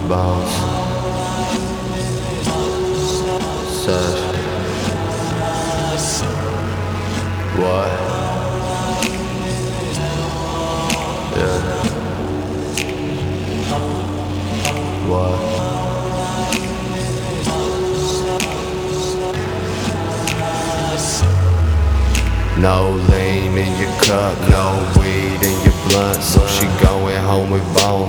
Bones. Such. What? Yeah. What? No lean in your cup, no weed in your blunt, so she going home with bones.